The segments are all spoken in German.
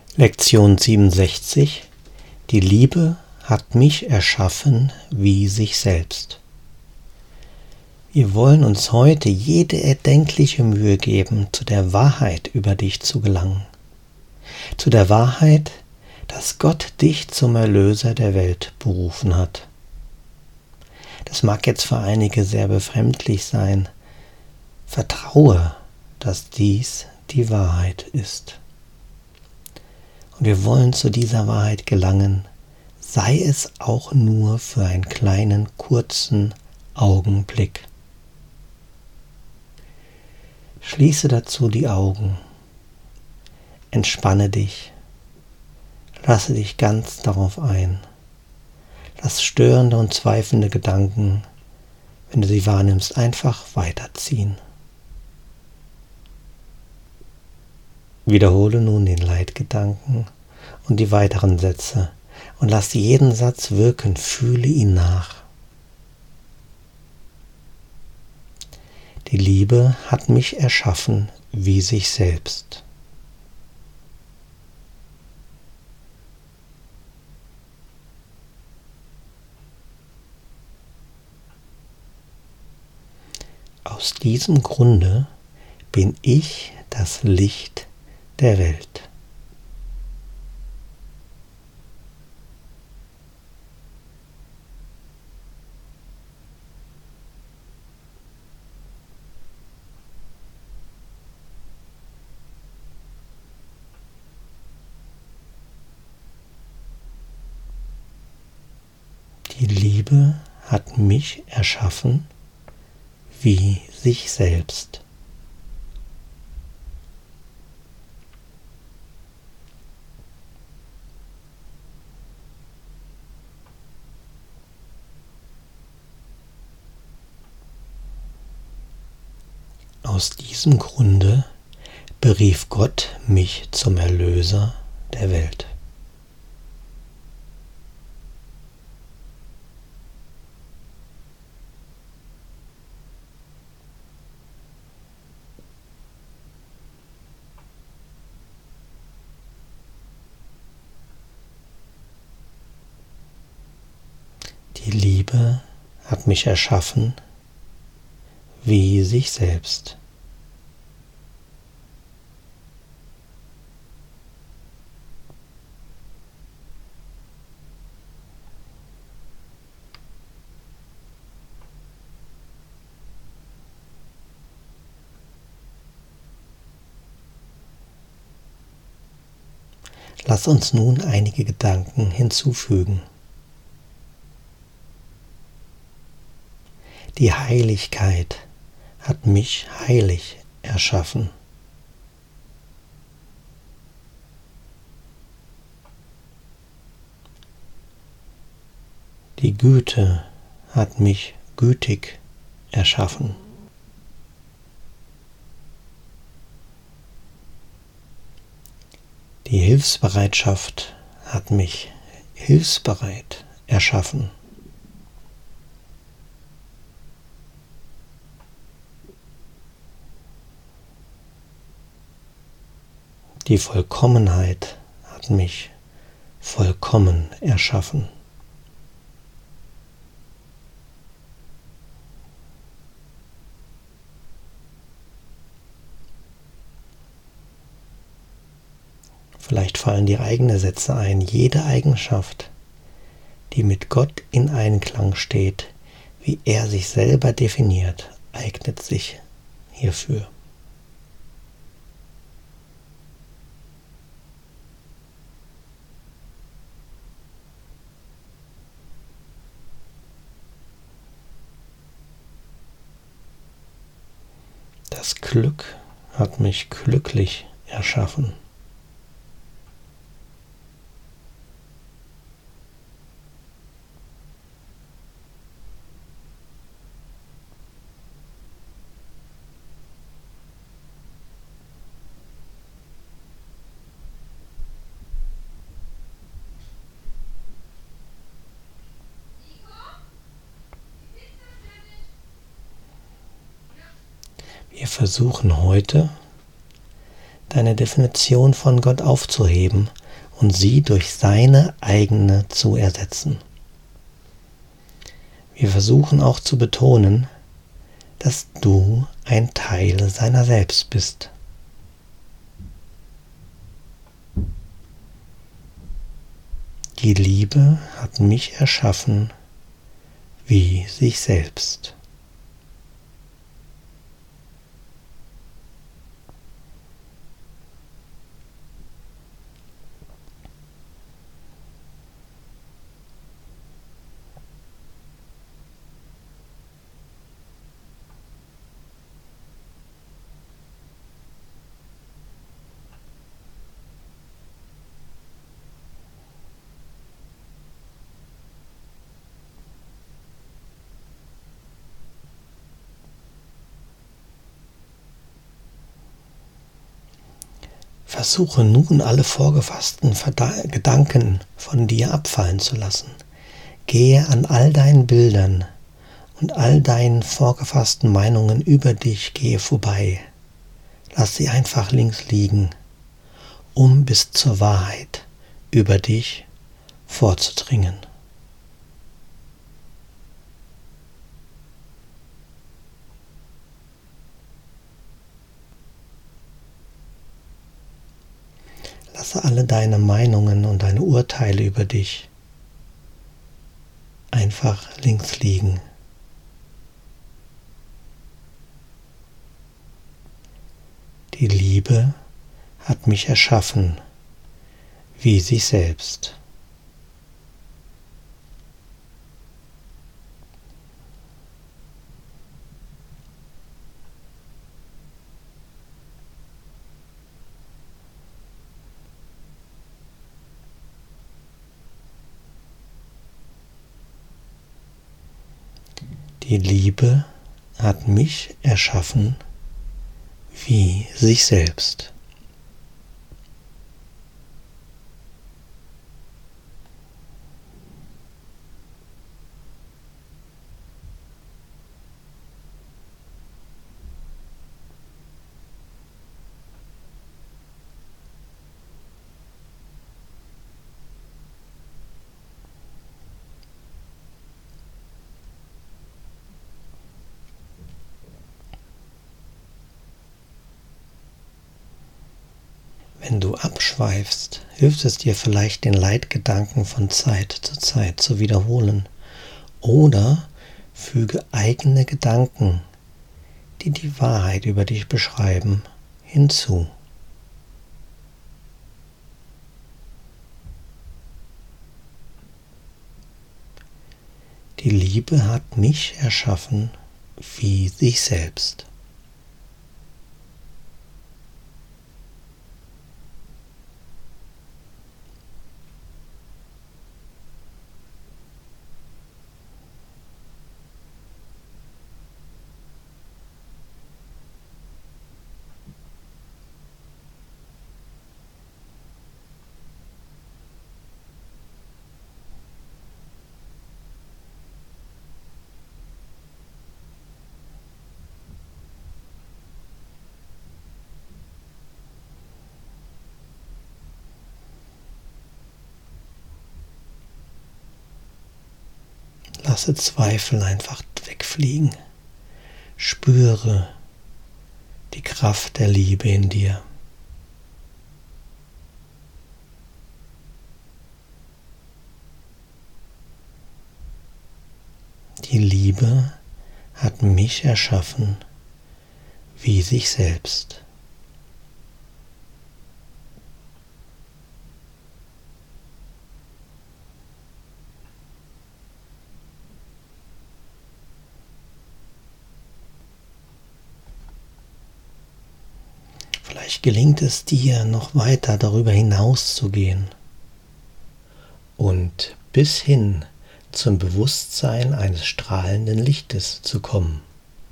Lektion 67. Die Liebe hat mich erschaffen wie sich selbst. Wir wollen uns heute jede erdenkliche Mühe geben, zu der Wahrheit über dich zu gelangen. Zu der Wahrheit, dass Gott dich zum Erlöser der Welt berufen hat. Das mag jetzt für einige sehr befremdlich sein. Vertraue, dass dies die Wahrheit ist. Und wir wollen zu dieser Wahrheit gelangen, sei es auch nur für einen kleinen, kurzen Augenblick. Schließe dazu die Augen, entspanne dich, lasse dich ganz darauf ein. Lass störende und zweifelnde Gedanken, wenn du sie wahrnimmst, einfach weiterziehen. Wiederhole nun den Leitgedanken und die weiteren Sätze und lass jeden Satz wirken, fühle ihn nach. Die Liebe hat mich erschaffen wie sich selbst. Aus diesem Grunde bin ich das Licht der Welt. Die Liebe hat mich erschaffen wie sich selbst. Aus diesem Grunde berief Gott mich zum Erlöser der Welt. Die Liebe hat mich erschaffen wie sich selbst. Lass uns nun einige Gedanken hinzufügen. Die Heiligkeit hat mich heilig erschaffen. Die Güte hat mich gütig erschaffen. Die Hilfsbereitschaft hat mich hilfsbereit erschaffen. Die Vollkommenheit hat mich vollkommen erschaffen. Vielleicht fallen dir eigene Sätze ein. Jede Eigenschaft, die mit Gott in Einklang steht, wie er sich selber definiert, eignet sich hierfür. Das Glück hat mich glücklich erschaffen. Wir versuchen heute, deine Definition von Gott aufzuheben und sie durch seine eigene zu ersetzen. Wir versuchen auch zu betonen, dass du ein Teil seiner selbst bist. Die Liebe hat mich erschaffen wie sich selbst. Versuche nun alle vorgefassten Gedanken von dir abfallen zu lassen. Gehe an all deinen Bildern und all deinen vorgefassten Meinungen über dich, gehe vorbei. Lass sie einfach links liegen, um bis zur Wahrheit über dich vorzudringen. Lasse alle deine Meinungen und deine Urteile über dich einfach links liegen. Die Liebe hat mich erschaffen wie sich selbst. Die Liebe hat mich erschaffen wie sich selbst. Wenn du abschweifst, hilft es dir vielleicht, den Leitgedanken von Zeit zu Zeit zu wiederholen. Oder füge eigene Gedanken, die die Wahrheit über dich beschreiben, hinzu. Die Liebe hat mich erschaffen wie sich selbst. Lasse Zweifel einfach wegfliegen. Spüre die Kraft der Liebe in dir. Die Liebe hat mich erschaffen wie sich selbst. Vielleicht gelingt es dir, noch weiter darüber hinaus zu gehen und bis hin zum Bewusstsein eines strahlenden Lichtes zu kommen.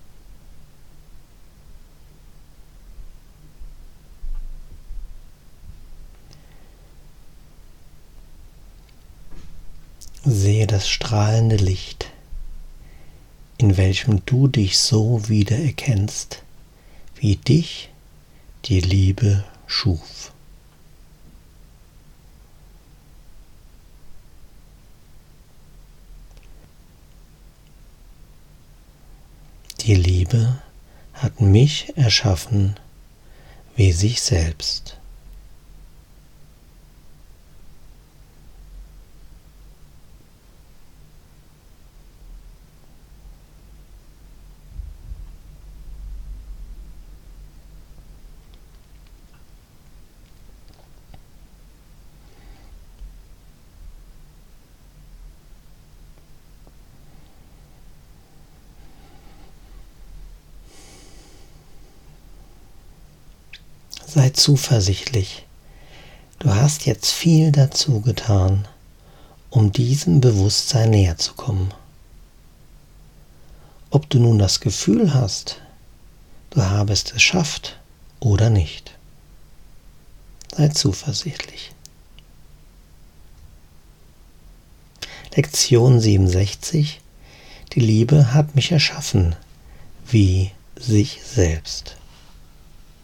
Sehe das strahlende Licht, in welchem du dich so wiedererkennst, wie dich die Liebe schuf. Die Liebe hat mich erschaffen wie sich selbst. Sei zuversichtlich. Du hast jetzt viel dazu getan, um diesem Bewusstsein näher zu kommen. Ob du nun das Gefühl hast, du habest es geschafft oder nicht. Sei zuversichtlich. Lektion 67. Die Liebe hat mich erschaffen wie sich selbst.